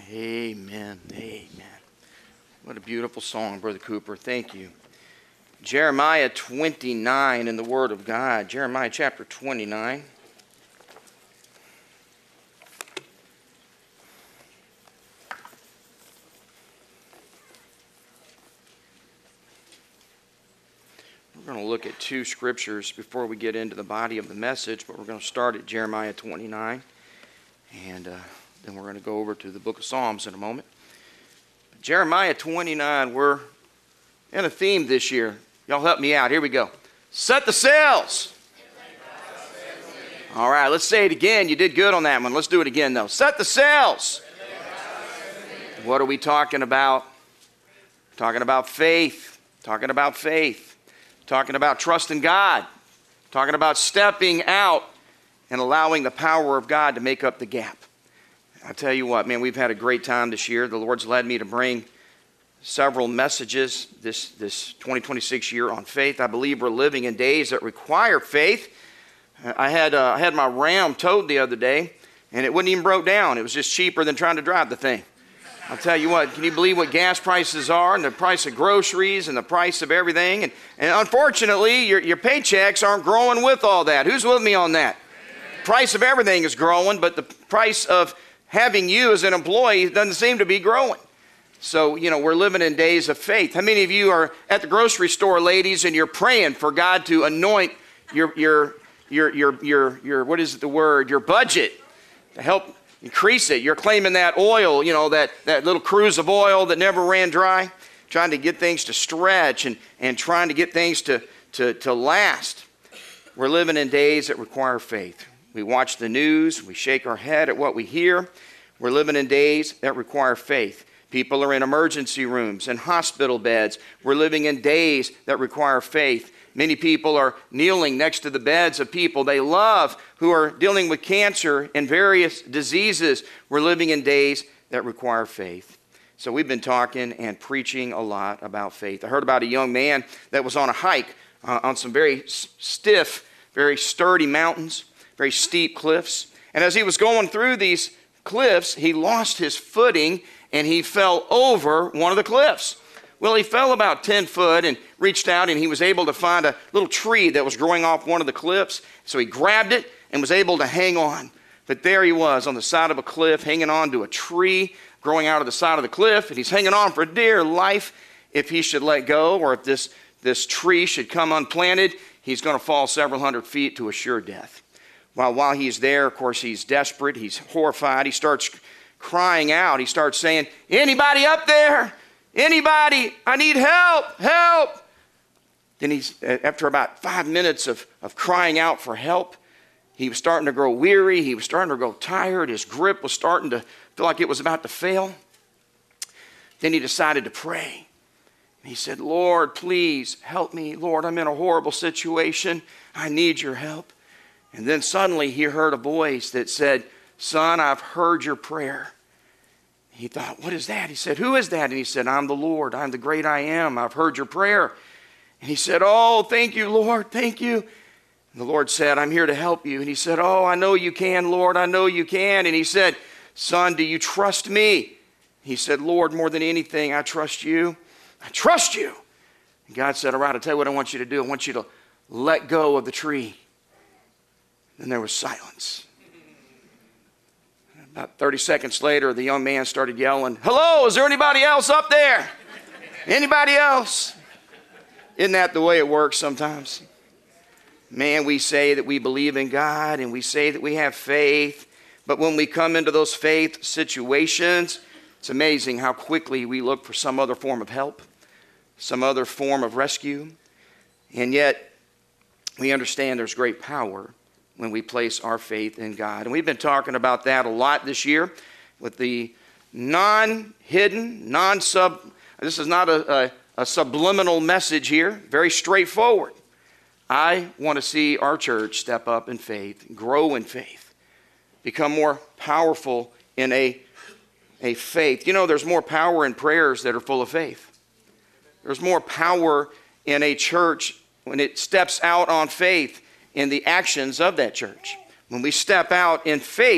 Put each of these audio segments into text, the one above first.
Amen. Amen. What a beautiful song, Brother Cooper. Thank you. Jeremiah 29 in the Word of God. Jeremiah chapter 29. We're going to look at two scriptures before we get into the body of the message, but we're going to start at Jeremiah 29, and then we're going to go over to the book of Psalms in a moment. Jeremiah 29, we're in a theme this year. Y'all help me out. Here we go. Set the sails. All right, let's say it again. You did good on that one. Let's do it again, though. Set the sails. What are we talking about? Talking about faith. Talking about faith. Talking about trusting God, talking about stepping out and allowing the power of God to make up the gap. I tell you what, man, we've had a great time this year. The Lord's led me to bring several messages this 2026 year on faith. I believe we're living in days that require faith. I had my Ram towed the other day, and it wouldn't even broke down. It was just cheaper than trying to drive the thing. I'll tell you what, can you believe what gas prices are and the price of groceries and the price of everything? And unfortunately, your paychecks aren't growing with all that. Who's with me on that? Amen. Price of everything is growing, but the price of having you as an employee doesn't seem to be growing. So, we're living in days of faith. How many of you are at the grocery store, ladies, and you're praying for God to anoint your what is the word? Your budget to help increase it. You're claiming that oil, that little cruise of oil that never ran dry, trying to get things to stretch and trying to get things to last. We're living in days that require faith. We watch the news. We shake our head at what we hear. We're living in days that require faith. People are in emergency rooms and hospital beds. We're living in days that require faith. Many people are kneeling next to the beds of people they love who are dealing with cancer and various diseases. We're living in days that require faith. So we've been talking and preaching a lot about faith. I heard about a young man that was on a hike on some very stiff, very sturdy mountains, very steep cliffs. And as he was going through these cliffs, he lost his footing and he fell over one of the cliffs. Well, he fell about 10 foot and reached out, and he was able to find a little tree that was growing off one of the cliffs. So he grabbed it and was able to hang on. But there he was on the side of a cliff, hanging on to a tree growing out of the side of the cliff, and he's hanging on for dear life. If he should let go, or if this tree should come unplanted, he's going to fall several hundred feet to a sure death. While he's there, of course, he's desperate. He's horrified. He starts crying out. He starts saying, "Anybody up there? Anybody, I need help, help." Then after about 5 minutes of crying out for help, he was starting to grow weary. He was starting to grow tired. His grip was starting to feel like it was about to fail. Then he decided to pray. He said, "Lord, please help me. Lord, I'm in a horrible situation. I need your help." And then suddenly he heard a voice that said, "Son, I've heard your prayer." He thought, "What is that?" He said, "Who is that?" And he said, "I'm the Lord. I'm the great I am. I've heard your prayer." And he said, "Oh, thank you, Lord. Thank you." And the Lord said, "I'm here to help you." And he said, "Oh, I know you can, Lord. I know you can." And he said, "Son, do you trust me?" He said, "Lord, more than anything, I trust you. I trust you." And God said, "All right, I'll tell you what I want you to do. I want you to let go of the tree." Then there was silence. About 30 seconds later, the young man started yelling, "Hello, is there anybody else up there? Anybody else?" Isn't that the way it works sometimes? Man, we say that we believe in God and we say that we have faith, but when we come into those faith situations, it's amazing how quickly we look for some other form of help, some other form of rescue, and yet we understand there's great power when we place our faith in God. And we've been talking about that a lot this year with the non-hidden, this is not a subliminal message here, very straightforward. I want to see our church step up in faith, grow in faith, become more powerful in a faith. There's more power in prayers that are full of faith. There's more power in a church when it steps out on faith in the actions of that church. When we step out in faith,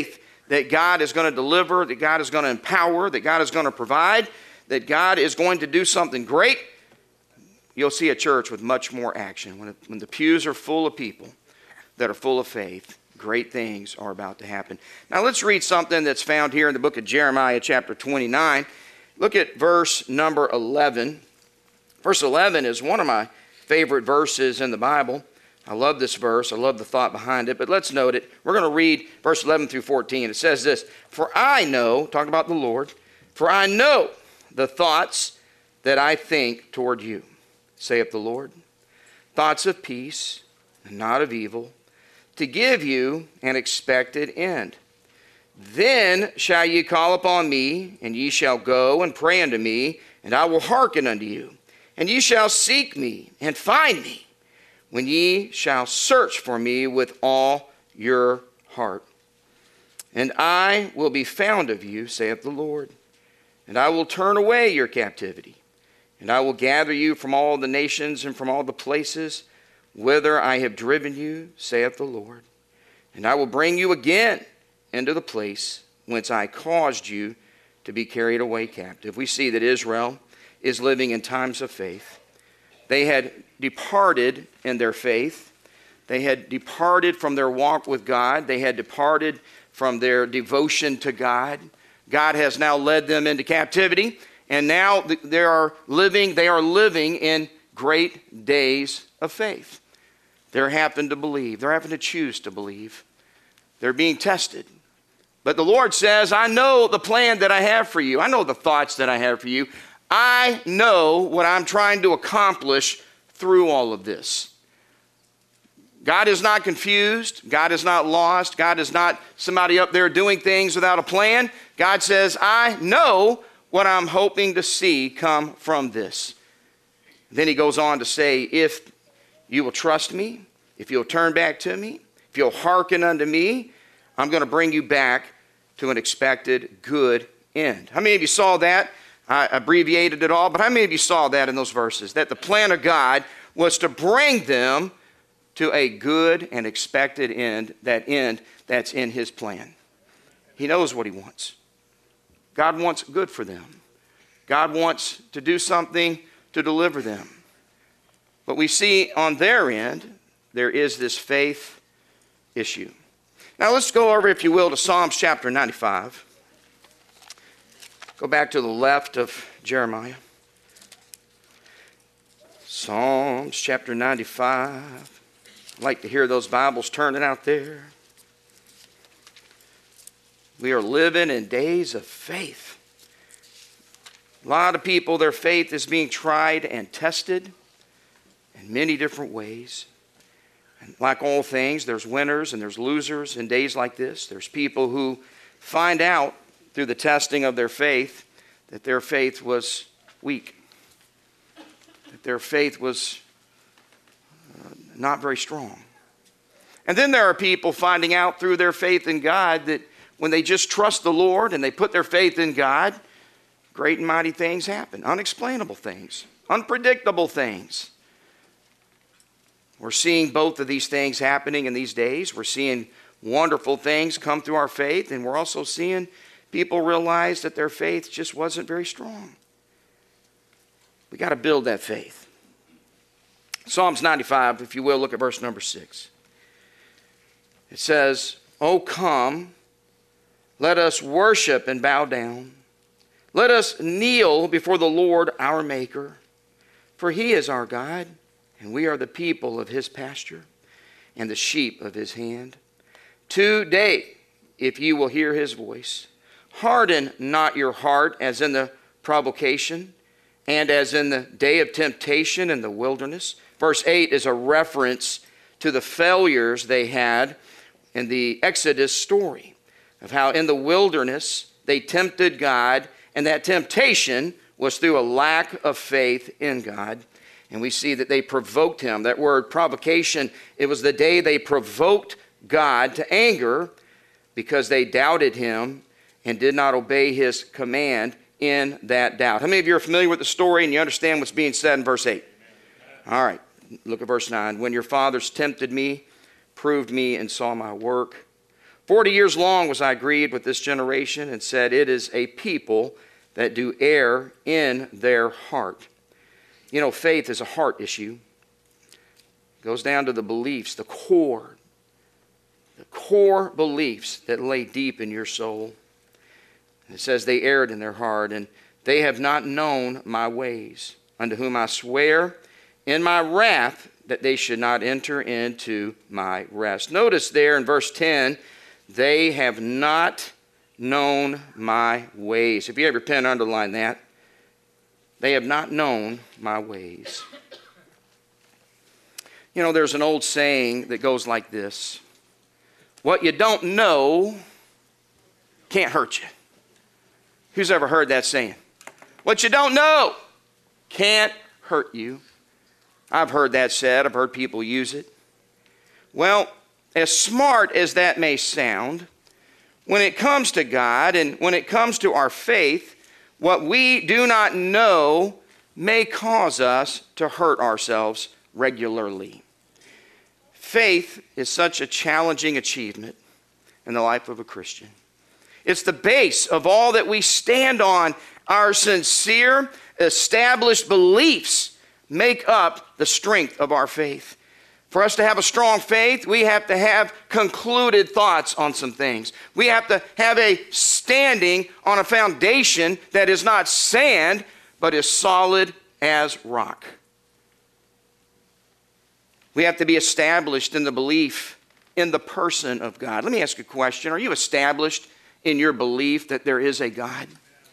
that God is going to deliver, that God is going to empower, that God is going to provide, that God is going to do something great, you'll see a church with much more action. When the pews are full of people that are full of faith, great things are about to happen. Now let's read something that's found here in the book of Jeremiah chapter 29. Look at verse number 11. Verse 11 is one of my favorite verses in the Bible. I love this verse. I love the thought behind it. But let's note it. We're going to read verse 11 through 14. It says this, "For I know," talking about the Lord, "for I know the thoughts that I think toward you, saith the Lord, thoughts of peace and not of evil, to give you an expected end. Then shall ye call upon me, and ye shall go and pray unto me, and I will hearken unto you. And ye shall seek me and find me, when ye shall search for me with all your heart. And I will be found of you, saith the Lord. And I will turn away your captivity. And I will gather you from all the nations and from all the places whither I have driven you, saith the Lord. And I will bring you again into the place whence I caused you to be carried away captive." We see that Israel is living in times of faith. They had departed in their faith. They had departed from their walk with God. They had departed from their devotion to God. God has now led them into captivity, and now they are living in great days of faith. They're having to believe. They're having to choose to believe. They're being tested. But the Lord says, I know the plan that I have for you. I know the thoughts that I have for you. I know what I'm trying to accomplish through all of this. God is not confused. God is not lost. God is not somebody up there doing things without a plan. God says, I know what I'm hoping to see come from this. Then he goes on to say, if you will trust me, if you'll turn back to me, if you'll hearken unto me, I'm going to bring you back to an expected good end. How many of you saw that? I abbreviated it all, but how many of you saw that in those verses? That the plan of God was to bring them to a good and expected end, that end that's in his plan. He knows what he wants. God wants good for them. God wants to do something to deliver them. But we see on their end, there is this faith issue. Now let's go over, if you will, to Psalms chapter 95. Go back to the left of Jeremiah. Psalms chapter 95. I'd like to hear those Bibles turning out there. We are living in days of faith. A lot of people, their faith is being tried and tested in many different ways. And like all things, there's winners and there's losers in days like this. There's people who find out through the testing of their faith that their faith was weak, that their faith was not very strong. And then there are people finding out through their faith in God that when they just trust the Lord and they put their faith in God, great and mighty things happen, unexplainable things, unpredictable things. We're seeing both of these things happening in these days. We're seeing wonderful things come through our faith, and we're also seeing people realize that their faith just wasn't very strong. We got to build that faith. Psalms 95, if you will, look at verse number 6. It says, "O come, let us worship and bow down. Let us kneel before the Lord our Maker. For he is our God, and we are the people of his pasture, and the sheep of his hand. Today, if you will hear his voice, harden not your heart as in the provocation, and as in the day of temptation in the wilderness." Verse 8 is a reference to the failures they had in the Exodus story, of how in the wilderness they tempted God, and that temptation was through a lack of faith in God. And we see that they provoked him. That word provocation, it was the day they provoked God to anger because they doubted him and did not obey his command in that doubt. How many of you are familiar with the story and you understand what's being said in verse 8? All right, look at verse 9. "When your fathers tempted me, proved me, and saw my work, 40 years long was I grieved with this generation, and said, it is a people that do err in their heart. You know, faith is a heart issue. It goes down to the beliefs, the core beliefs that lay deep in your soul. It says they erred in their heart, and they have not known my ways, unto whom I swear in my wrath that they should not enter into my rest. Notice there in verse 10, they have not known my ways. If you have your pen, underline that. They have not known my ways. You know, there's an old saying that goes like this: what you don't know can't hurt you. Who's ever heard that saying? What you don't know can't hurt you. I've heard that said. I've heard people use it. Well, as smart as that may sound, when it comes to God and when it comes to our faith, what we do not know may cause us to hurt ourselves regularly. Faith is such a challenging achievement in the life of a Christian. It's the base of all that we stand on. Our sincere, established beliefs make up the strength of our faith. For us to have a strong faith, we have to have concluded thoughts on some things. We have to have a standing on a foundation that is not sand, but is solid as rock. We have to be established in the belief in the person of God. Let me ask you a question. Are you established in your belief that there is a God?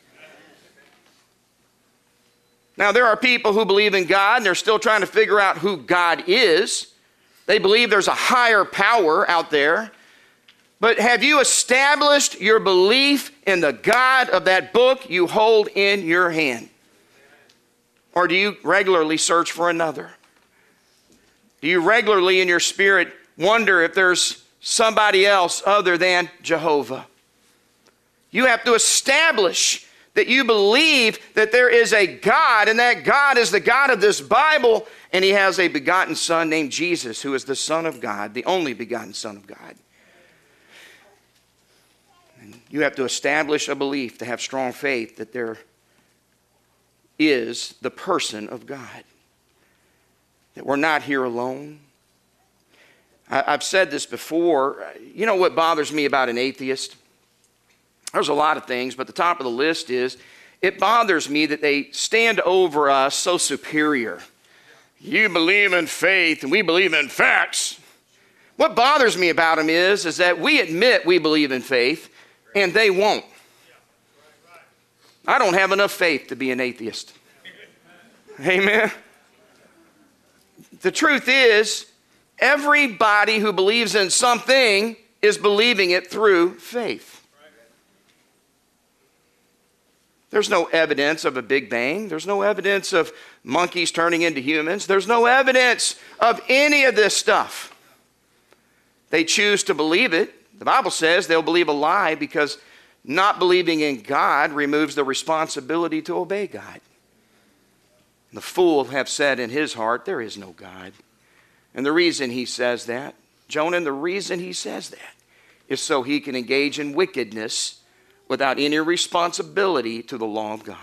Now, there are people who believe in God and they're still trying to figure out who God is. They believe there's a higher power out there. But have you established your belief in the God of that book you hold in your hand? Or do you regularly search for another? Do you regularly in your spirit wonder if there's somebody else other than Jehovah? You have to establish that you believe that there is a God, and that God is the God of this Bible, and he has a begotten Son named Jesus, who is the Son of God, the only begotten Son of God. And you have to establish a belief to have strong faith that there is the person of God, that we're not here alone. I've said this before. You know what bothers me about an atheist? There's a lot of things, but the top of the list is it bothers me that they stand over us so superior. You believe in faith and we believe in facts. What bothers me about them is that we admit we believe in faith and they won't. I don't have enough faith to be an atheist. Amen. The truth is, everybody who believes in something is believing it through faith. There's no evidence of a Big Bang. There's no evidence of monkeys turning into humans. There's no evidence of any of this stuff. They choose to believe it. The Bible says they'll believe a lie because not believing in God removes the responsibility to obey God. The fool have said in his heart, there is no God. And the reason he says that, Jonah, the reason he says that is so he can engage in wickedness without any responsibility to the law of God.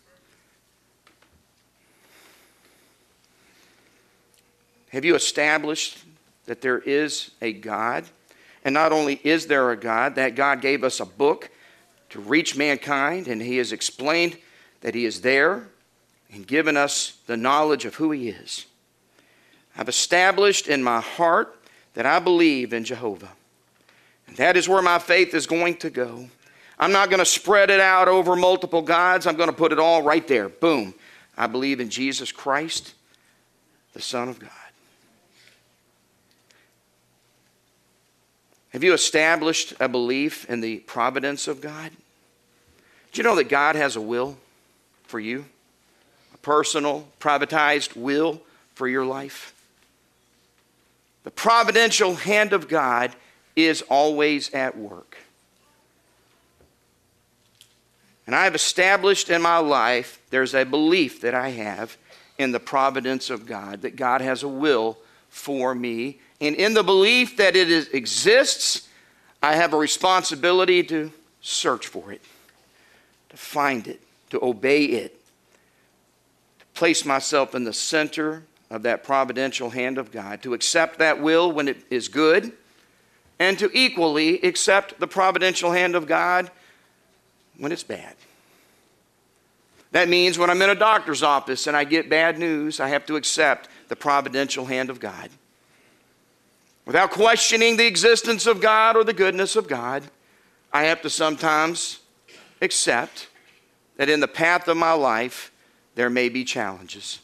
Have you established that there is a God? And not only is there a God, that God gave us a book to reach mankind, and he has explained that he is there and given us the knowledge of who he is. I've established in my heart that I believe in Jehovah. And that is where my faith is going to go. I'm not going to spread it out over multiple gods. I'm going to put it all right there. Boom. I believe in Jesus Christ, the Son of God. Have you established a belief in the providence of God? Do you know that God has a will for you? A personal, privatized will for your life? The providential hand of God is always at work. And I have established in my life, there's a belief that I have in the providence of God, that God has a will for me. And in the belief that it exists, I have a responsibility to search for it, to find it, to obey it, to place myself in the center of that providential hand of God, to accept that will when it is good, and to equally accept the providential hand of God when it's bad. That means when I'm in a doctor's office and I get bad news, I have to accept the providential hand of God. Without questioning the existence of God or the goodness of God, I have to sometimes accept that in the path of my life, there may be challenges.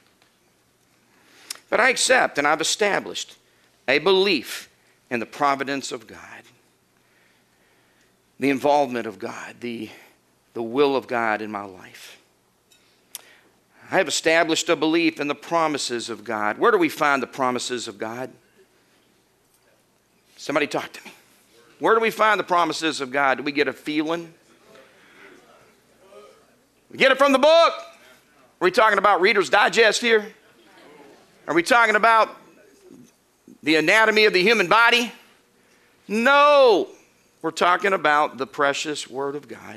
But I accept and I've established a belief in the providence of God, the involvement of God, the will of God in my life. I have established a belief in the promises of God. Where do we find the promises of God? Somebody talk to me. Where do we find the promises of God? Do we get a feeling? We get it from the book. Are we talking about Reader's Digest here? Are we talking about the anatomy of the human body? No. We're talking about the precious Word of God.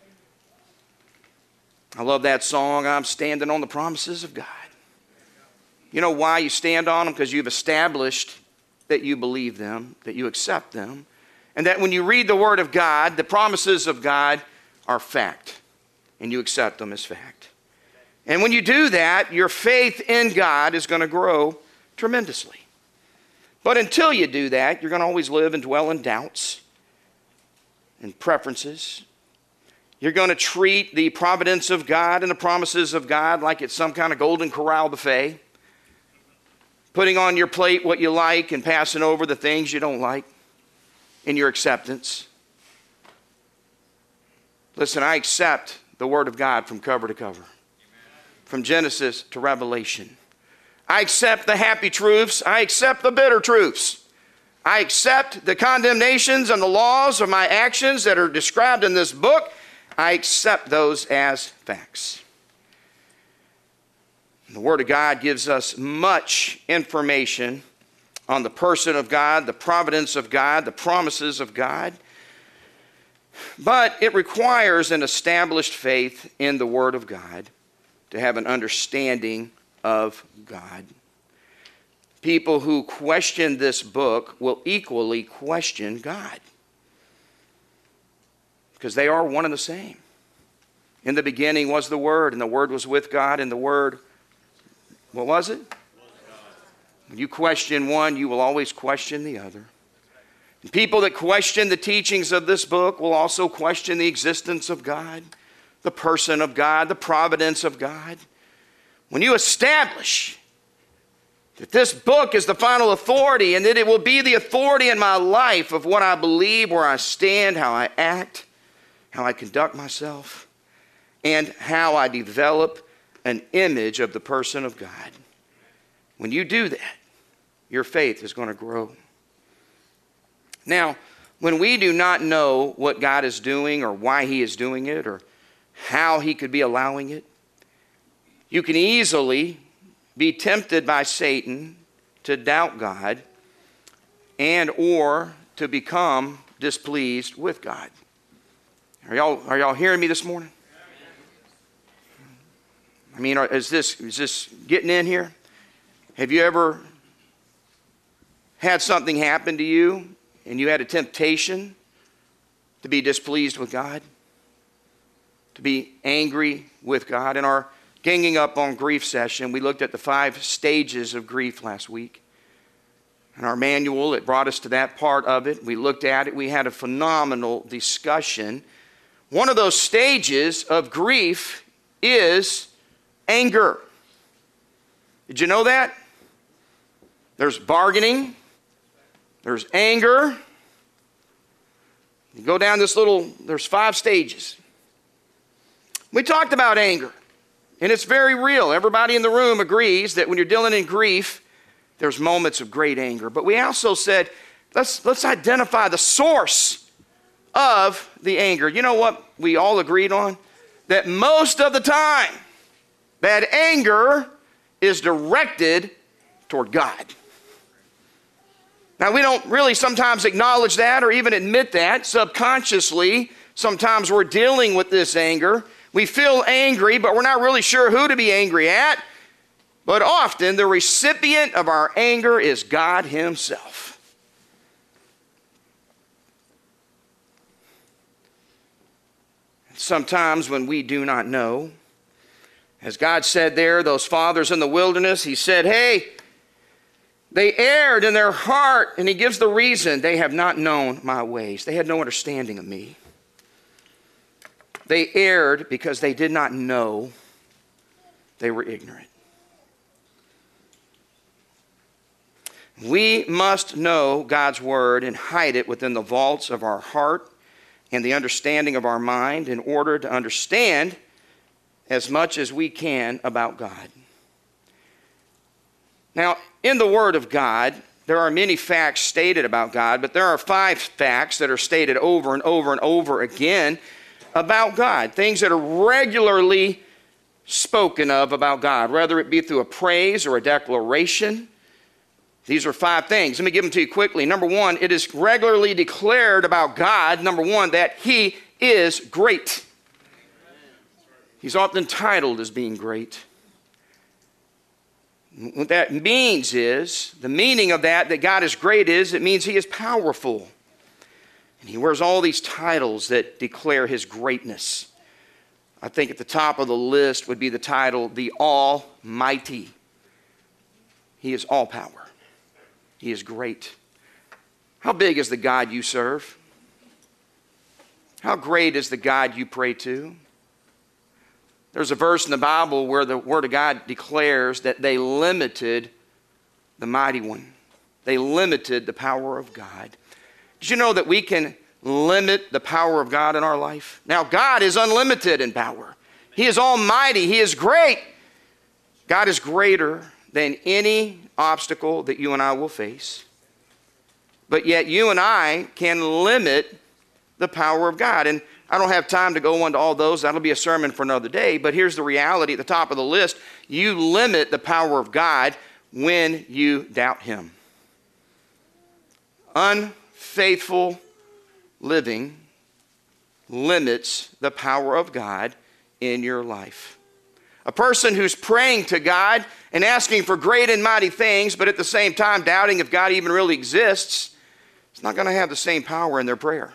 I love that song, I'm standing on the promises of God. You know why you stand on them? Because you've established that you believe them, that you accept them, and that when you read the Word of God, the promises of God are fact, and you accept them as fact. And when you do that, your faith in God is going to grow tremendously. But until you do that, you're going to always live and dwell in doubts and preferences. You're going to treat the providence of God and the promises of God like it's some kind of Golden Corral buffet, putting on your plate what you like and passing over the things you don't like in your acceptance. Listen, I accept the Word of God from cover to cover, from Genesis to Revelation. I accept the happy truths. I accept the bitter truths. I accept the condemnations and the laws of my actions that are described in this book. I accept those as facts. The Word of God gives us much information on the person of God, the providence of God, the promises of God. But it requires an established faith in the Word of God to have an understanding of God. People who question this book will equally question God, because they are one and the same. In the beginning was the Word, and the Word was with God, and the Word, what was it? When you question one, you will always question the other. And people that question the teachings of this book will also question the existence of God, the person of God, the providence of God. When you establish that this book is the final authority and that it will be the authority in my life of what I believe, where I stand, how I act, how I conduct myself, and how I develop an image of the person of God. When you do that, your faith is going to grow. Now, when we do not know what God is doing or why He is doing it or how He could be allowing it, you can easily be tempted by Satan to doubt God and or to become displeased with God. Are y'all hearing me this morning? I mean, is this getting in here? Have you ever had something happen to you and you had a temptation to be displeased with God? To be angry with God? In our Ganging Up on Grief session, we looked at the 5 stages of grief last week. In our manual, it brought us to that part of it. We looked at it. We had a phenomenal discussion. One of those stages of grief is anger. Did you know that? There's bargaining. There's anger. You go down there's 5 stages. We talked about anger, and it's very real. Everybody in the room agrees that when you're dealing in grief, there's moments of great anger. But we also said, let's identify the source of the anger. You know what we all agreed on? That most of the time, that anger is directed toward God. Now, we don't really sometimes acknowledge that or even admit that. Subconsciously, sometimes we're dealing with this anger. We feel angry, but we're not really sure who to be angry at. But often, the recipient of our anger is God Himself. Sometimes when we do not know, as God said there, those fathers in the wilderness, He said, hey, they erred in their heart, and He gives the reason: they have not known my ways. They had no understanding of me. They erred because they did not know. They were ignorant. We must know God's Word and hide it within the vaults of our heart and the understanding of our mind in order to understand as much as we can about God. Now, in the Word of God, there are many facts stated about God, but there are 5 facts that are stated over and over and over again about God. Things that are regularly spoken of about God, whether it be through a praise or a declaration. These are 5 things. Let me give them to you quickly. Number 1, it is regularly declared about God, number 1, that He is great. He's often titled as being great. What that means is, the meaning of that God is great is, it means He is powerful. And He wears all these titles that declare His greatness. I think at the top of the list would be the title, the Almighty. He is all power. He is great. How big is the God you serve? How great is the God you pray to? There's a verse in the Bible where the Word of God declares that they limited the Mighty One. They limited the power of God. Did you know that we can limit the power of God in our life? Now, God is unlimited in power. He is almighty. He is great. God is greater than any obstacle that you and I will face. But yet you and I can limit the power of God. And I don't have time to go into all those. That'll be a sermon for another day. But here's the reality at the top of the list. You limit the power of God when you doubt Him. Unfaithful living limits the power of God in your life. A person who's praying to God and asking for great and mighty things, but at the same time doubting if God even really exists, is not going to have the same power in their prayer.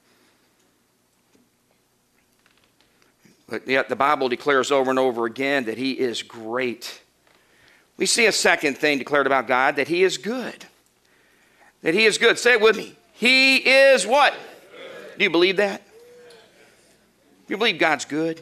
But yet the Bible declares over and over again that He is great. We see a second thing declared about God, that He is good. That He is good. Say it with me. He is what? Do you believe that? Do you believe God's good?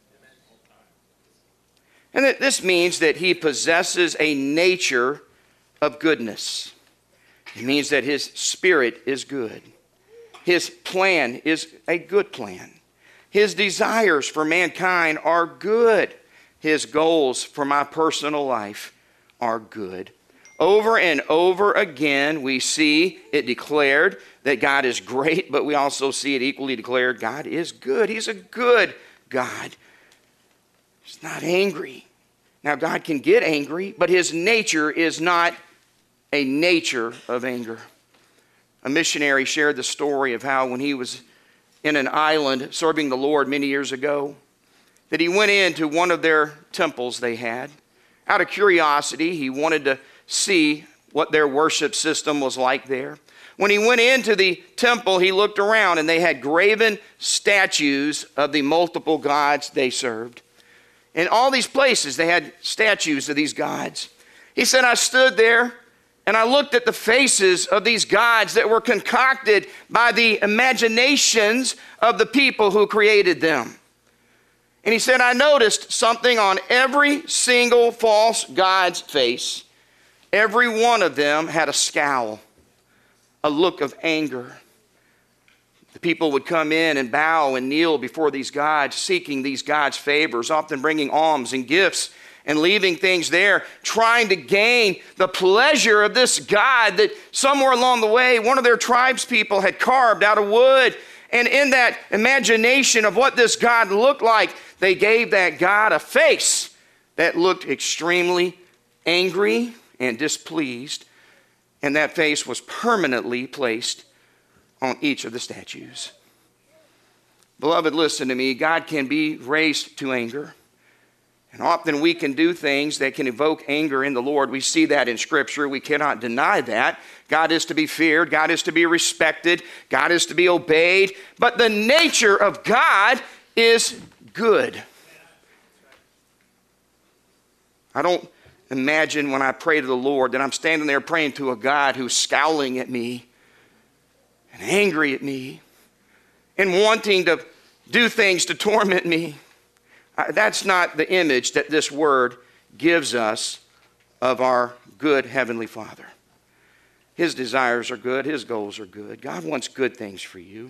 And that this means that He possesses a nature of goodness. It means that His Spirit is good. His plan is a good plan. His desires for mankind are good. His goals for my personal life are good. Over and over again, we see it declared that God is great, but we also see it equally declared God is good. He's a good God. He's not angry. Now, God can get angry, but His nature is not a nature of anger. A missionary shared the story of how when he was in an island serving the Lord many years ago, that he went into one of their temples they had. Out of curiosity, he wanted to see what their worship system was like there. When he went into the temple, he looked around and they had graven statues of the multiple gods they served. In all these places, they had statues of these gods. He said, I stood there and I looked at the faces of these gods that were concocted by the imaginations of the people who created them. And he said, I noticed something on every single false god's face. Every one of them had a scowl, a look of anger. The people would come in and bow and kneel before these gods, seeking these gods' favors, often bringing alms and gifts and leaving things there, trying to gain the pleasure of this God that somewhere along the way, one of their tribespeople had carved out of wood. And in that imagination of what this God looked like, they gave that God a face that looked extremely angry and displeased. and that face was permanently placed on each of the statues. Beloved, listen to me. God can be raised to anger. And often we can do things that can evoke anger in the Lord. We see that in Scripture. We cannot deny that. God is to be feared. God is to be respected. God is to be obeyed. But the nature of God is good. I don't imagine when I pray to the Lord that I'm standing there praying to a God who's scowling at me and angry at me and wanting to do things to torment me. That's not the image that this word gives us of our good Heavenly Father. His desires are good. His goals are good. God wants good things for you.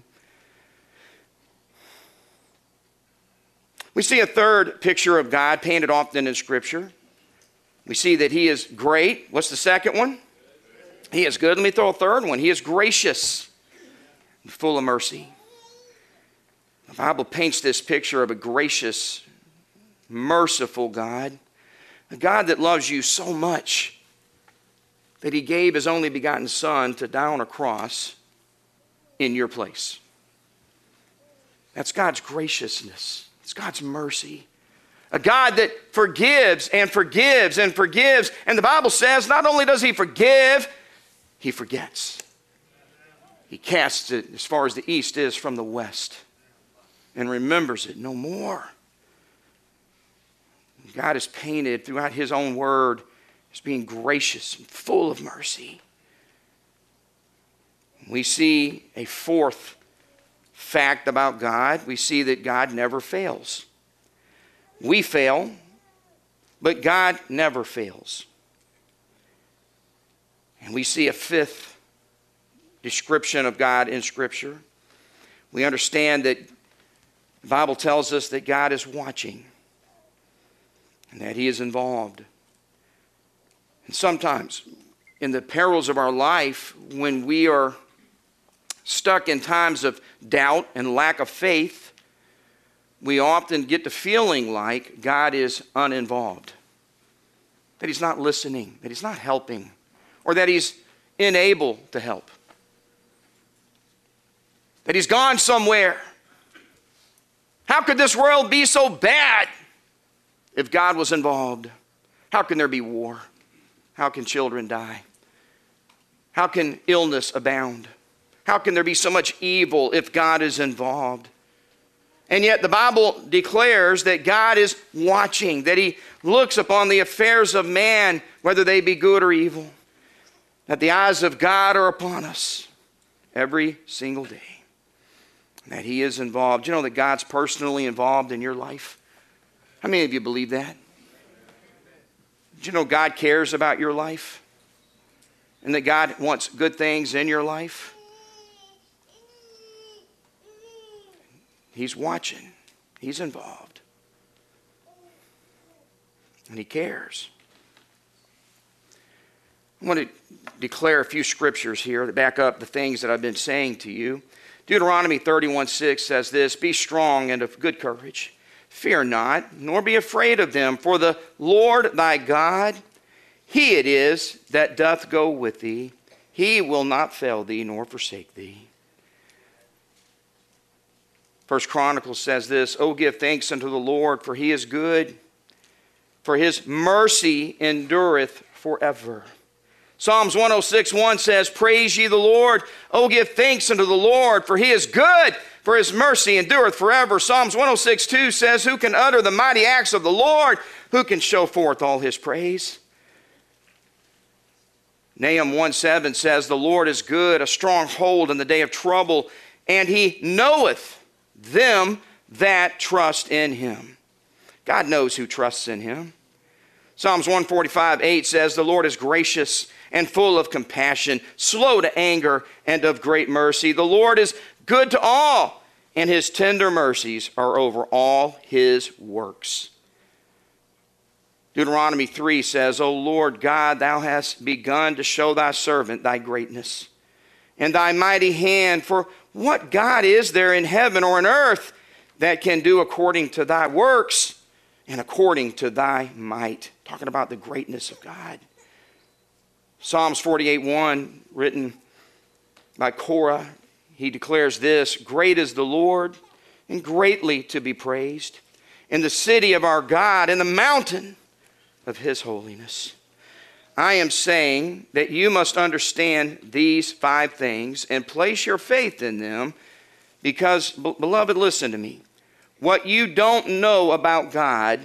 We see a third picture of God painted often in Scripture. We see that He is great. What's the second one? He is good. Let me throw a third one. He is gracious and full of mercy. The Bible paints this picture of a gracious, merciful God, a God that loves you so much that He gave His only begotten Son to die on a cross in your place. That's God's graciousness. It's God's mercy. A God that forgives and forgives and forgives. And the Bible says not only does He forgive, He forgets. He casts it as far as the east is from the west and remembers it no more. God is painted throughout His own word as being gracious and full of mercy. We see a fourth fact about God. We see that God never fails. We fail, but God never fails. And we see a fifth description of God in Scripture. We understand that the Bible tells us that God is watching and that He is involved. And sometimes in the perils of our life, when we are stuck in times of doubt and lack of faith, we often get to feeling like God is uninvolved, that He's not listening, that He's not helping, or that He's unable to help, that He's gone somewhere. How could this world be so bad if God was involved? How can there be war? How can children die? How can illness abound? How can there be so much evil if God is involved? And yet the Bible declares that God is watching, that He looks upon the affairs of man, whether they be good or evil, that the eyes of God are upon us every single day, and that He is involved. Do you know that God's personally involved in your life? How many of you believe that? Do you know God cares about your life? And that God wants good things in your life? He's watching. He's involved. And He cares. I want to declare a few scriptures here that back up the things that I've been saying to you. Deuteronomy 31:6 says this, "Be strong and of good courage. Fear not, nor be afraid of them, for the Lord thy God, He it is that doth go with thee. He will not fail thee nor forsake thee." First Chronicles says this, "O give thanks unto the Lord, for He is good, for His mercy endureth forever." Psalms 106:1 says, "Praise ye the Lord. O give thanks unto the Lord, for He is good, for His mercy endureth forever." Psalms 106:2 says, "Who can utter the mighty acts of the Lord? Who can show forth all His praise?" Nahum 1:7 says, "The Lord is good, a stronghold in the day of trouble, and He knoweth them that trust in Him." God knows who trusts in Him. Psalms 145:8 says, "The Lord is gracious and full of compassion, slow to anger, and of great mercy. The Lord is good to all, and His tender mercies are over all His works." Deuteronomy 3 says, "O Lord God, Thou hast begun to show Thy servant Thy greatness and Thy mighty hand. For what God is there in heaven or in earth that can do according to Thy works and according to Thy might?" Talking about the greatness of God. Psalms 48:1, written by Korah, he declares this: "Great is the Lord, and greatly to be praised, in the city of our God, in the mountain of his holiness." I am saying that you must understand these 5 things and place your faith in them because, beloved, listen to me. What you don't know about God,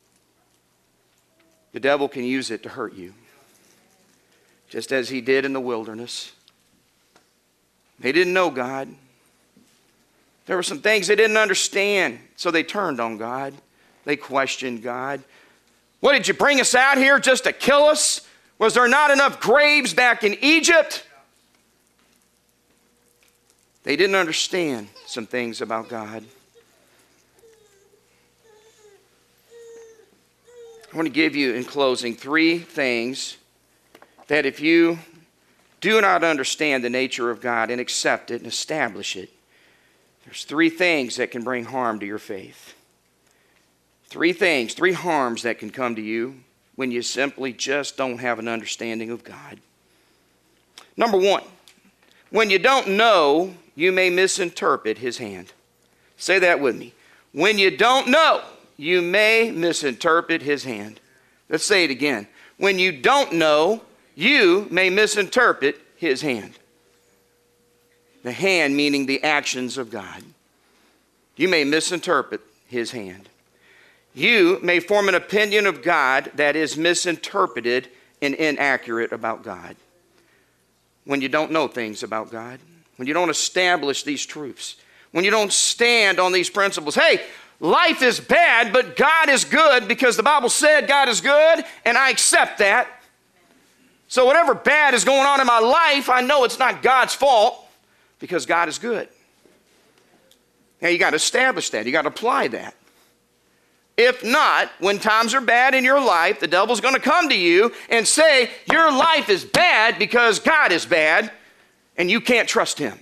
the devil can use it to hurt you, just as he did in the wilderness. They didn't know God. There were some things they didn't understand, so they turned on God. They questioned God. What, did you bring us out here just to kill us? Was there not enough graves back in Egypt? They didn't understand some things about God. I want to give you, in closing, 3 things that if you do not understand the nature of God and accept it and establish it, there's 3 things that can bring harm to your faith. 3 things, 3 harms that can come to you when you simply just don't have an understanding of God. Number 1, when you don't know, you may misinterpret his hand. Say that with me. When you don't know, you may misinterpret his hand. Let's say it again. When you don't know, you may misinterpret his hand. The hand meaning the actions of God. You may misinterpret his hand. You may form an opinion of God that is misinterpreted and inaccurate about God. When you don't know things about God, when you don't establish these truths, when you don't stand on these principles. Hey, life is bad, but God is good because the Bible said God is good, and I accept that. So whatever bad is going on in my life, I know it's not God's fault because God is good. Now you got to establish that. You got to apply that. If not, when times are bad in your life, the devil's going to come to you and say, your life is bad because God is bad, and you can't trust him.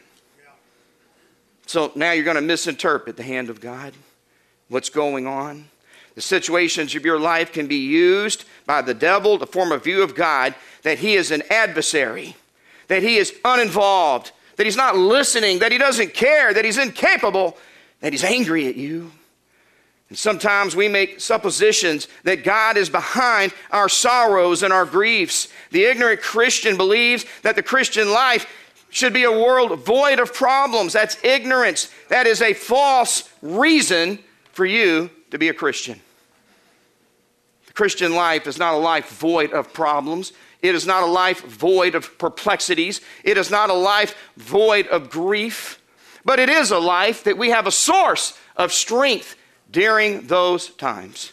So now you're going to misinterpret the hand of God, what's going on. The situations of your life can be used by the devil to form a view of God that he is an adversary, that he is uninvolved, that he's not listening, that he doesn't care, that he's incapable, that he's angry at you. And sometimes we make suppositions that God is behind our sorrows and our griefs. The ignorant Christian believes that the Christian life should be a world void of problems. That's ignorance. That is a false reason for you to be a Christian. The Christian life is not a life void of problems. It is not a life void of perplexities. It is not a life void of grief. But it is a life that we have a source of strength during those times.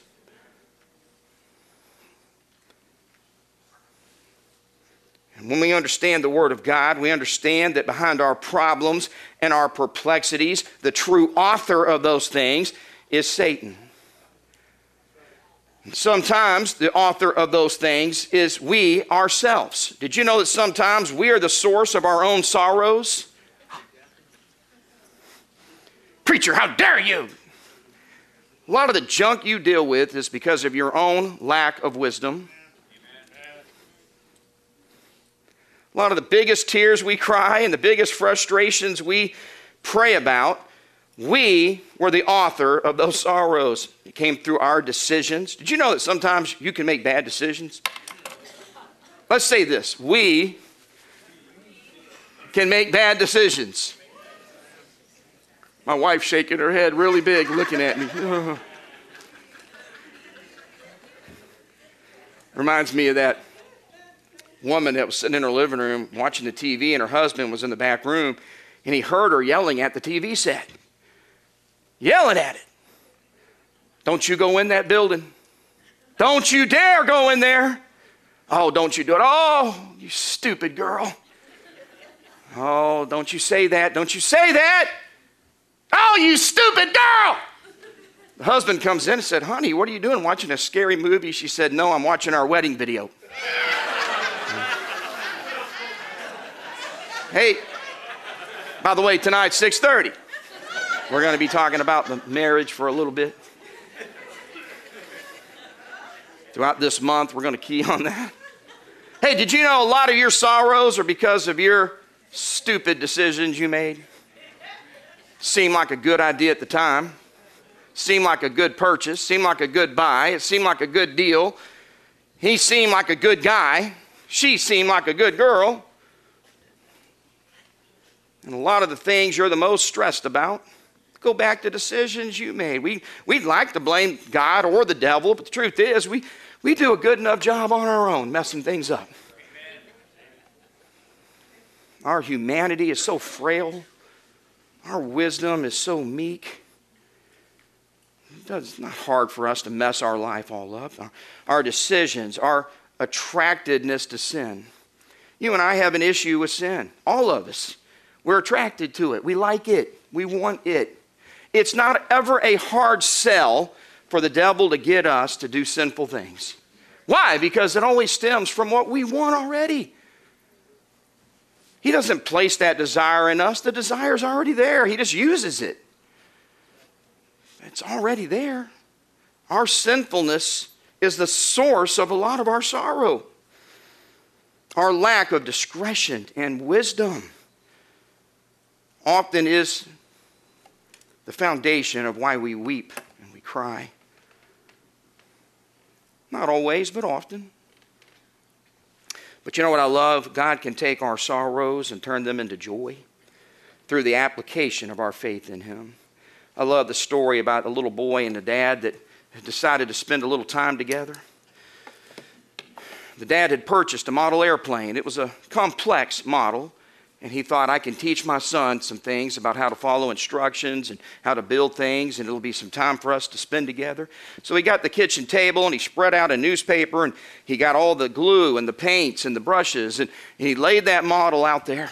And when we understand the Word of God, we understand that behind our problems and our perplexities, the true author of those things is Satan. And sometimes the author of those things is we ourselves. Did you know that sometimes we are the source of our own sorrows? Preacher, how dare you? A lot of the junk you deal with is because of your own lack of wisdom. A lot of the biggest tears we cry and the biggest frustrations we pray about, we were the author of those sorrows. It came through our decisions. Did you know that sometimes you can make bad decisions? Let's say this. We can make bad decisions. My wife's shaking her head really big looking at me. Reminds me of that woman that was sitting in her living room watching the TV, and her husband was in the back room, and he heard her yelling at the TV set. Yelling at it. Don't you go in that building. Don't you dare go in there. Oh, don't you do it. Oh, you stupid girl. Oh, don't you say that. Don't you say that. Oh, you stupid girl! The husband comes in and said, honey, what are you doing, watching a scary movie? She said, no, I'm watching our wedding video. Hey, by the way, tonight, 6:30, we're going to be talking about the marriage for a little bit. Throughout this month, we're going to key on that. Hey, did you know a lot of your sorrows are because of your stupid decisions you made? Seemed like a good idea at the time. Seemed like a good purchase. Seemed like a good buy. It seemed like a good deal. He seemed like a good guy. She seemed like a good girl. And a lot of the things you're the most stressed about go back to decisions you made. We'd like to blame God or the devil, but the truth is we do a good enough job on our own messing things up. Our humanity is so frail. Our wisdom is so meek. It's not hard for us to mess our life all up. Our decisions, our attractedness to sin. You and I have an issue with sin. All of us. We're attracted to it. We like it. We want it. It's not ever a hard sell for the devil to get us to do sinful things. Why? Because it always stems from what we want already. He doesn't place that desire in us. The desire's already there. He just uses it. It's already there. Our sinfulness is the source of a lot of our sorrow. Our lack of discretion and wisdom often is the foundation of why we weep and we cry. Not always, but often. But you know what I love? God can take our sorrows and turn them into joy through the application of our faith in Him. I love the story about a little boy and a dad that decided to spend a little time together. The dad had purchased a model airplane. It was a complex model, and he thought, I can teach my son some things about how to follow instructions and how to build things, and it'll be some time for us to spend together. So he got the kitchen table, and he spread out a newspaper, and he got all the glue and the paints and the brushes, and he laid that model out there.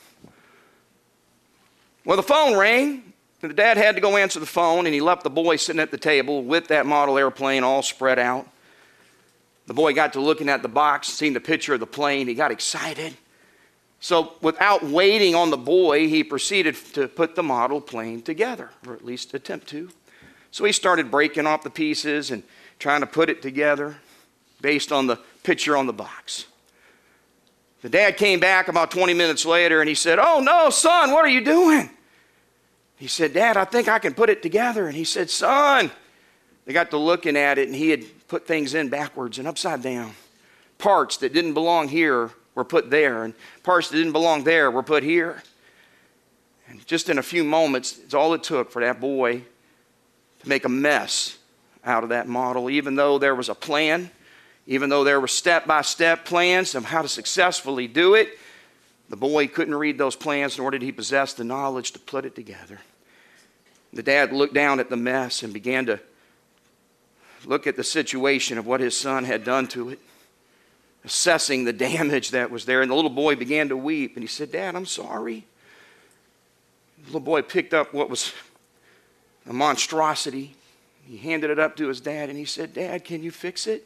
Well, the phone rang. The dad had to go answer the phone, and he left the boy sitting at the table with that model airplane all spread out. The boy got to looking at the box, seeing the picture of the plane. He got excited. So without waiting on the boy, he proceeded to put the model plane together, or at least attempt to. So he started breaking off the pieces and trying to put it together based on the picture on the box. The dad came back about 20 minutes later, and he said, "Oh no, son, what are you doing?" He said, "Dad, I think I can put it together." And he said, "Son," they got to looking at it, and he had put things in backwards and upside down. Parts that didn't belong here were put there, and parts that didn't belong there were put here. And just in a few moments, it's all it took for that boy to make a mess out of that model, even though there was a plan, even though there were step-by-step plans of how to successfully do it. The boy couldn't read those plans, nor did he possess the knowledge to put it together. The dad looked down at the mess and began to look at the situation of what his son had done to it, assessing the damage that was there. And the little boy began to weep, and he said, "Dad, I'm sorry." The little boy picked up what was a monstrosity. He handed it up to his dad, and he said, "Dad, can you fix it?"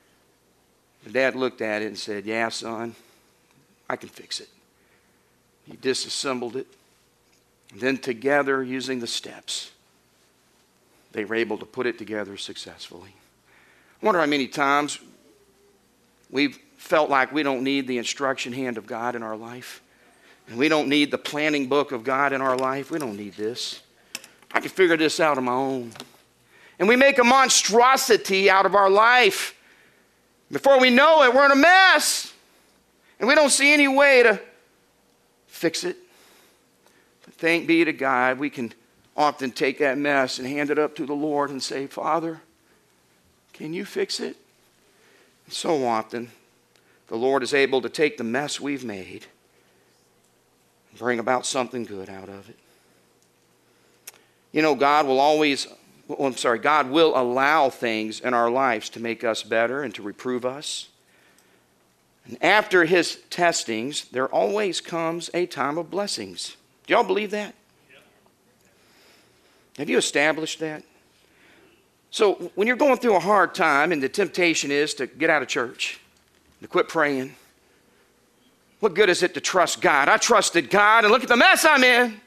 The dad looked at it and said, "Yeah, son, I can fix it." He disassembled it. And then together, using the steps, they were able to put it together successfully. I wonder how many times we've felt like we don't need the instruction hand of God in our life. And we don't need the planning book of God in our life. We don't need this. I can figure this out on my own. And we make a monstrosity out of our life. Before we know it, we're in a mess. And we don't see any way to fix it. But thank be to God, we can often take that mess and hand it up to the Lord and say, "Father, can you fix it?" And so often, the Lord is able to take the mess we've made and bring about something good out of it. You know, God will allow things in our lives to make us better and to reprove us. And after His testings, there always comes a time of blessings. Do y'all believe that? Have you established that? So when you're going through a hard time and the temptation is to get out of church, to quit praying, what good is it to trust God? I trusted God, and look at the mess I'm in.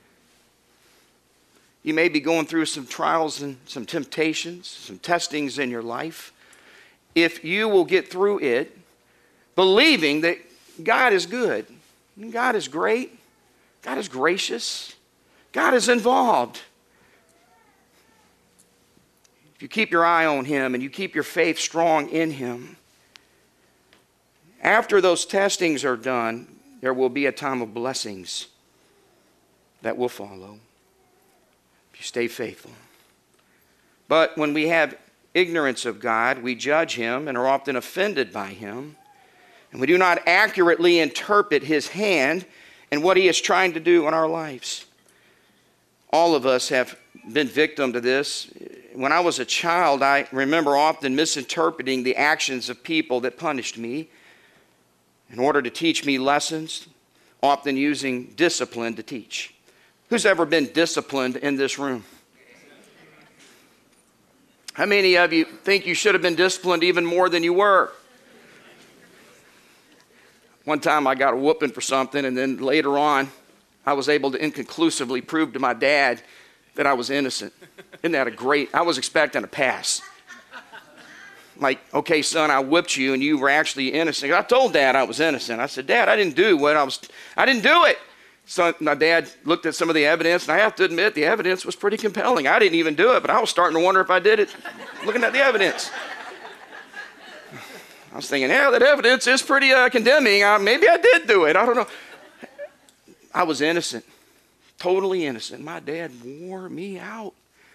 You may be going through some trials and some temptations, some testings in your life. If you will get through it, believing that God is good, God is great, God is gracious, God is involved. If you keep your eye on Him and you keep your faith strong in Him, after those testings are done, there will be a time of blessings that will follow if you stay faithful. But when we have ignorance of God, we judge Him and are often offended by Him, and we do not accurately interpret His hand and what He is trying to do in our lives. All of us have been victim to this. When I was a child, I remember often misinterpreting the actions of people that punished me in order to teach me lessons, often using discipline to teach. Who's ever been disciplined in this room? How many of you think you should have been disciplined even more than you were? One time I got a whooping for something, and then later on, I was able to inconclusively prove to my dad that I was innocent. Isn't that a great, I was expecting a pass. Like, okay, son, I whipped you and you were actually innocent. I told Dad I was innocent. I said, Dad, I didn't do it. So my dad looked at some of the evidence, and I have to admit the evidence was pretty compelling. I didn't even do it, but I was starting to wonder if I did it looking at the evidence. I was thinking, yeah, that evidence is pretty condemning. Maybe I did do it. I don't know. I was innocent, totally innocent. My dad wore me out.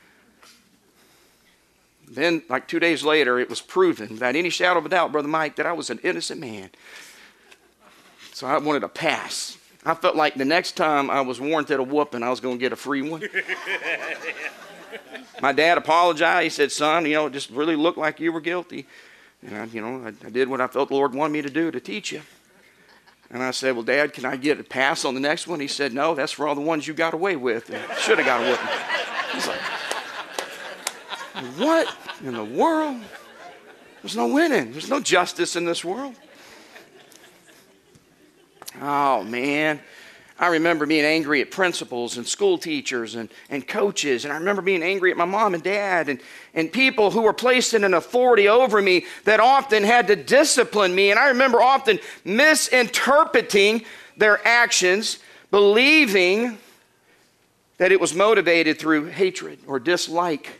Then, like 2 days later, it was proven without any shadow of a doubt, Brother Mike, that I was an innocent man. So I wanted a pass. I felt like the next time I was warranted a whooping, I was going to get a free one. My dad apologized. He said, son, it just really looked like you were guilty. And I did what I felt the Lord wanted me to do to teach you. And I said, well, Dad, can I get a pass on the next one? He said, no, that's for all the ones you got away with. Should have got a whooping. He's like, what in the world? There's no winning. There's no justice in this world. Oh, man. I remember being angry at principals and school teachers and coaches. And I remember being angry at my mom and dad and people who were placed in an authority over me that often had to discipline me. And I remember often misinterpreting their actions, believing that it was motivated through hatred or dislike.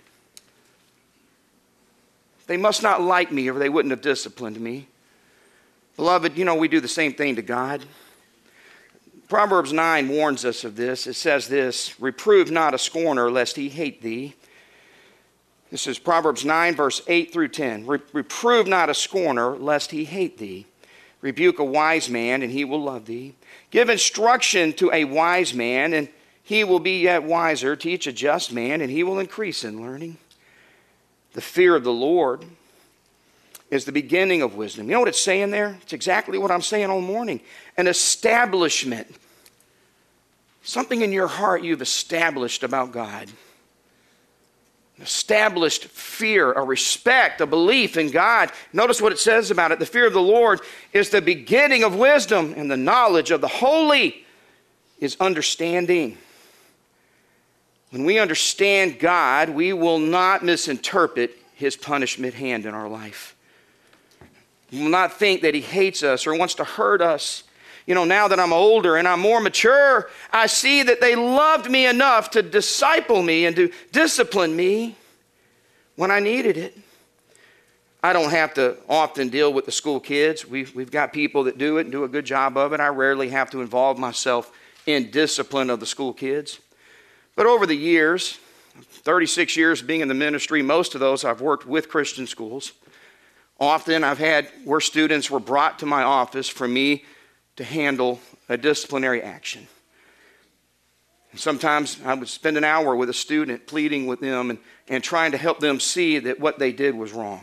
They must not like me or they wouldn't have disciplined me. Beloved, we do the same thing to God. Proverbs 9 warns us of this. It says this, reprove not a scorner lest he hate thee. This is Proverbs 9 verse 8 through 10. Reprove not a scorner lest he hate thee. Rebuke a wise man and he will love thee. Give instruction to a wise man and he will be yet wiser. Teach a just man and he will increase in learning. The fear of the Lord is the beginning of wisdom. You know what it's saying there? It's exactly what I'm saying all morning. An establishment. Something in your heart you've established about God. An established fear, a respect, a belief in God. Notice what it says about it. The fear of the Lord is the beginning of wisdom, and the knowledge of the holy is understanding. When we understand God, we will not misinterpret His punishment hand in our life. We will not think that He hates us or wants to hurt us. Now that I'm older and I'm more mature, I see that they loved me enough to disciple me and to discipline me when I needed it. I don't have to often deal with the school kids. We've got people that do it and do a good job of it. I rarely have to involve myself in discipline of the school kids. But over the years, 36 years being in the ministry, most of those I've worked with Christian schools. Often I've had where students were brought to my office for me to handle a disciplinary action. And sometimes I would spend an hour with a student pleading with them and trying to help them see that what they did was wrong.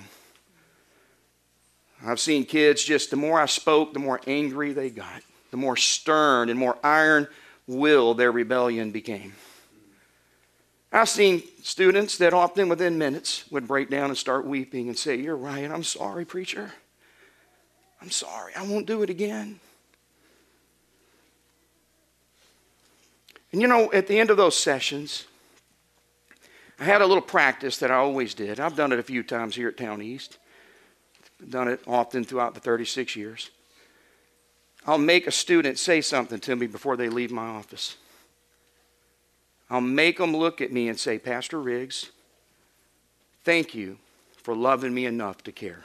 I've seen kids just, the more I spoke, the more angry they got. The more stern and more iron-willed their rebellion became. I've seen students that often within minutes would break down and start weeping and say, you're right, I'm sorry, preacher. I'm sorry, I won't do it again. And at the end of those sessions, I had a little practice that I always did. I've done it a few times here at Town East. I've done it often throughout the 36 years. I'll make a student say something to me before they leave my office. I'll make them look at me and say, Pastor Riggs, thank you for loving me enough to care.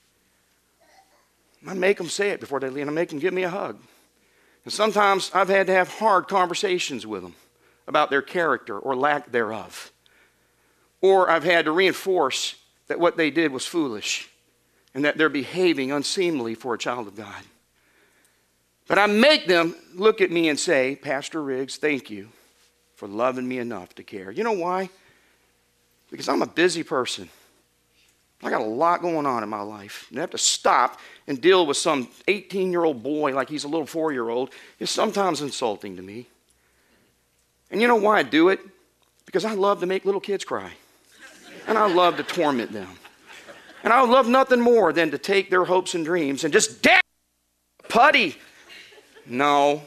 I make them say it before they leave, and I make them give me a hug. And sometimes I've had to have hard conversations with them about their character or lack thereof. Or I've had to reinforce that what they did was foolish and that they're behaving unseemly for a child of God. But I make them look at me and say, Pastor Riggs, thank you for loving me enough to care. You know why? Because I'm a busy person. I got a lot going on in my life. And I have to stop and deal with some 18-year-old boy like he's a little 4-year-old. It's sometimes insulting to me. And you know why I do it? Because I love to make little kids cry. And I love to torment them. And I would love nothing more than to take their hopes and dreams and just dash putty. No.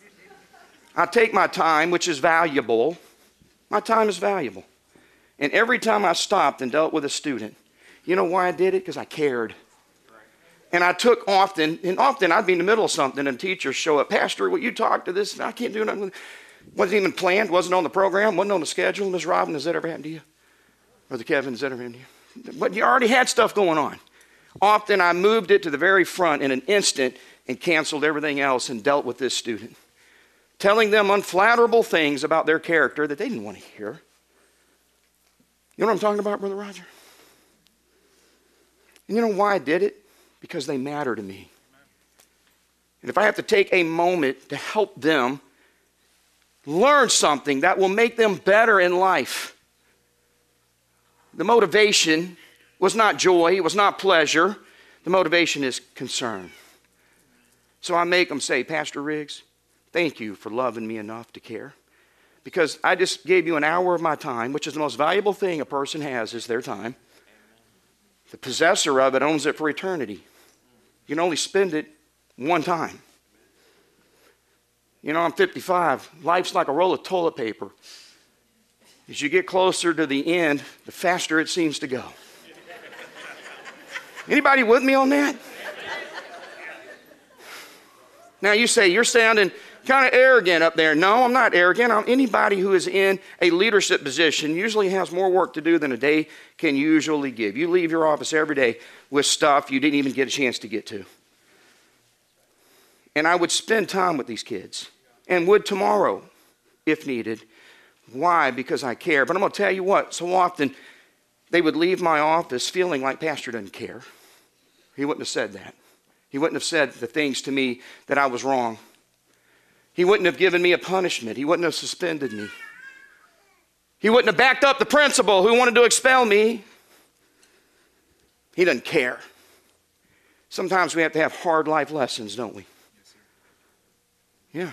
I take my time, which is valuable. My time is valuable. And every time I stopped and dealt with a student, you know why I did it? Because I cared. And I took often I'd be in the middle of something and teachers show up, Pastor, will you talk to this? I can't do nothing. Wasn't even planned, wasn't on the program, wasn't on the schedule. Ms. Robin, has that ever happened to you? Or the Kevin, has that ever happened to you? But you already had stuff going on. Often I moved it to the very front in an instant and canceled everything else and dealt with this student, telling them unflatterable things about their character that they didn't want to hear. You know what I'm talking about, Brother Roger? And you know why I did it? Because they matter to me. And if I have to take a moment to help them learn something that will make them better in life, the motivation was not joy, it was not pleasure. The motivation is concern. So I make them say, Pastor Riggs, thank you for loving me enough to care. Because I just gave you an hour of my time, which is the most valuable thing a person has is their time. The possessor of it owns it for eternity. You can only spend it one time. You know, I'm 55. Life's like a roll of toilet paper. As you get closer to the end, the faster it seems to go. Anybody with me on that? Now you say, you're sounding kind of arrogant up there. No, I'm not arrogant. Anybody who is in a leadership position usually has more work to do than a day can usually give. You leave your office every day with stuff you didn't even get a chance to get to. And I would spend time with these kids and would tomorrow if needed. Why? Because I care. But I'm going to tell you what, so often they would leave my office feeling like Pastor doesn't care. He wouldn't have said that. He wouldn't have said the things to me that I was wrong. He wouldn't have given me a punishment. He wouldn't have suspended me. He wouldn't have backed up the principal who wanted to expel me. He doesn't care. Sometimes we have to have hard life lessons, don't we? Yeah.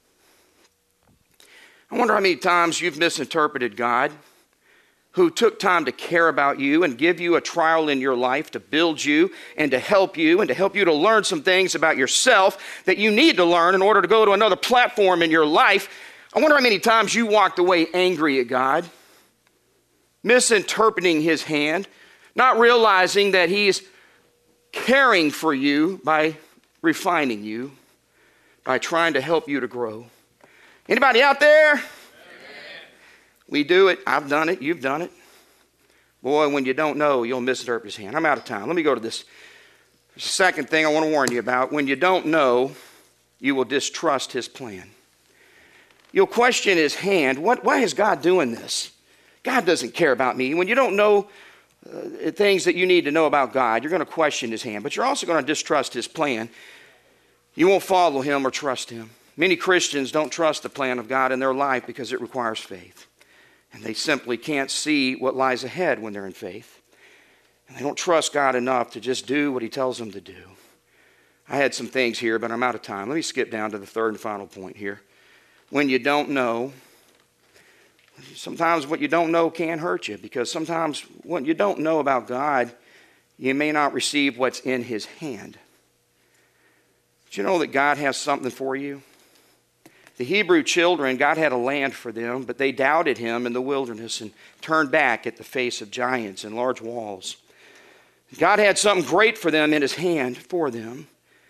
I wonder how many times you've misinterpreted God, who took time to care about you and give you a trial in your life to build you and to help you to learn some things about yourself that you need to learn in order to go to another platform in your life. I wonder how many times you walked away angry at God, misinterpreting his hand, not realizing that he's caring for you by refining you, by trying to help you to grow. Anybody out there? Amen. We do it. I've done it. You've done it. Boy, when you don't know, you'll misinterpret his hand. I'm out of time. Let me go to this. There's a second thing I want to warn you about. When you don't know, you will distrust his plan. You'll question his hand. Why is God doing this? God doesn't care about me. When you don't know things that you need to know about God, you're going to question his hand. But you're also going to distrust his plan. You won't follow him or trust him. Many Christians don't trust the plan of God in their life because it requires faith. And they simply can't see what lies ahead when they're in faith. And they don't trust God enough to just do what he tells them to do. I had some things here, but I'm out of time. Let me skip down to the third and final point here. When you don't know, sometimes what you don't know can hurt you, because sometimes what you don't know about God, you may not receive what's in his hand. Did you know that God has something for you? The Hebrew children, God had a land for them, but they doubted him in the wilderness and turned back at the face of giants and large walls. God had something great for them in his hand for them,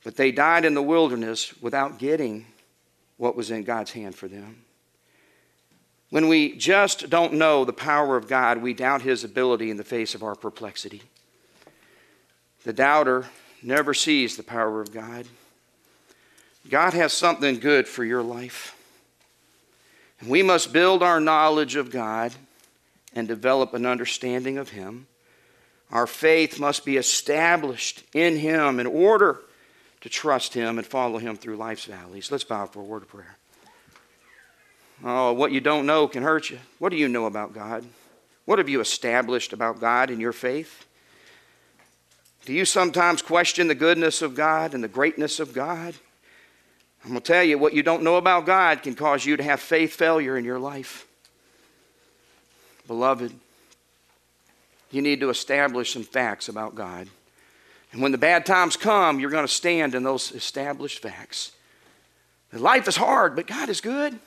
But they died in the wilderness without getting what was in God's hand for them. When we just don't know the power of God, we doubt His ability in the face of our perplexity. The doubter never sees the power of God. God has something good for your life. And we must build our knowledge of God and develop an understanding of Him. Our faith must be established in Him in order to trust Him and follow Him through life's valleys. Let's bow for a word of prayer. Oh, what you don't know can hurt you. What do you know about God? What have you established about God in your faith? Do you sometimes question the goodness of God and the greatness of God? I'm going to tell you, what you don't know about God can cause you to have faith failure in your life. Beloved, you need to establish some facts about God. And when the bad times come, you're going to stand in those established facts. Life is hard, but God is good.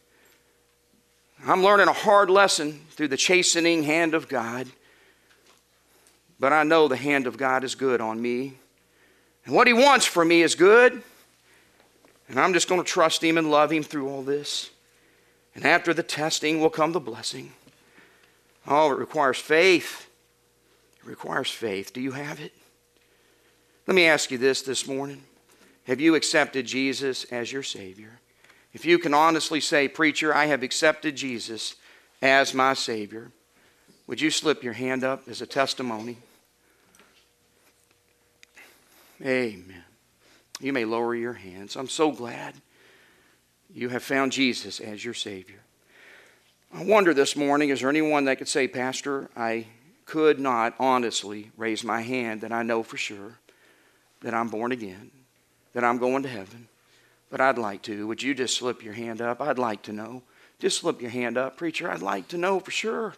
I'm learning a hard lesson through the chastening hand of God. But I know the hand of God is good on me. And what He wants for me is good. And I'm just going to trust Him and love Him through all this. And after the testing will come the blessing. Oh, it requires faith. It requires faith. Do you have it? Let me ask you this morning. Have you accepted Jesus as your Savior? If you can honestly say, preacher, I have accepted Jesus as my Savior, would you slip your hand up as a testimony? Amen. You may lower your hands. I'm so glad you have found Jesus as your Savior. I wonder this morning, is there anyone that could say, Pastor, I could not honestly raise my hand that I know for sure that I'm born again, that I'm going to heaven, but I'd like to. Would you just slip your hand up? I'd like to know. Just slip your hand up. Preacher, I'd like to know for sure.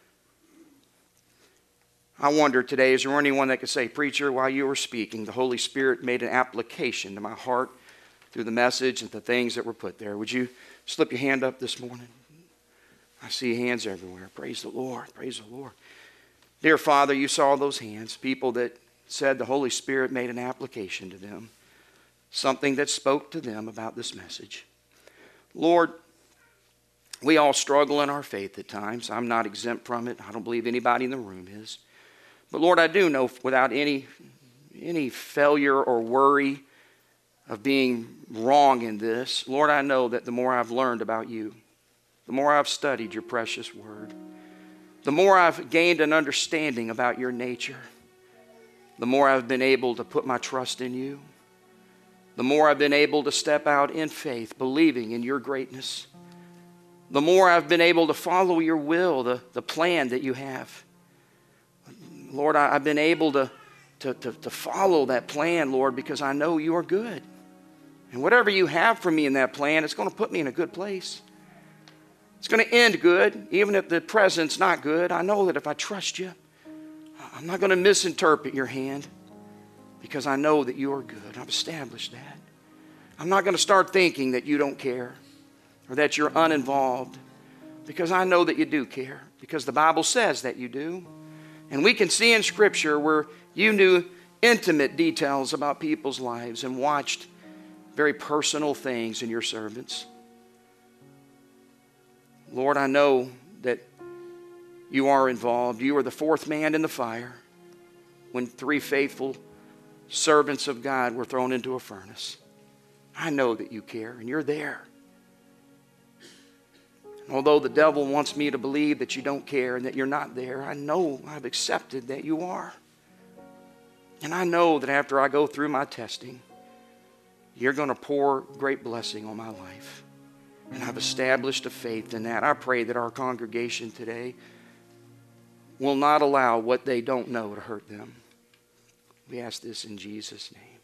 I wonder today, is there anyone that could say, Preacher, while you were speaking, the Holy Spirit made an application to my heart through the message and the things that were put there? Would you slip your hand up this morning? I see hands everywhere. Praise the Lord. Praise the Lord. Dear Father, you saw those hands, people that said the Holy Spirit made an application to them, something that spoke to them about this message. Lord, we all struggle in our faith at times. I'm not exempt from it. I don't believe anybody in the room is. But Lord, I do know without any failure or worry of being wrong in this, Lord, I know that the more I've learned about you, the more I've studied your precious word, the more I've gained an understanding about your nature, the more I've been able to put my trust in you, the more I've been able to step out in faith, believing in your greatness, the more I've been able to follow your will, the plan that you have. Lord, I've been able to follow that plan, Lord, because I know you are good. And whatever you have for me in that plan, it's going to put me in a good place. It's going to end good, even if the present's not good. I know that if I trust you, I'm not going to misinterpret your hand because I know that you are good. I've established that. I'm not going to start thinking that you don't care or that you're uninvolved because I know that you do care, because the Bible says that you do. And we can see in Scripture where you knew intimate details about people's lives and watched very personal things in your servants. Lord, I know that you are involved. You are the fourth man in the fire when 3 faithful servants of God were thrown into a furnace. I know that you care and you're there. Although the devil wants me to believe that you don't care and that you're not there, I know I've accepted that you are. And I know that after I go through my testing, you're going to pour great blessing on my life. And I've established a faith in that. I pray that our congregation today will not allow what they don't know to hurt them. We ask this in Jesus' name.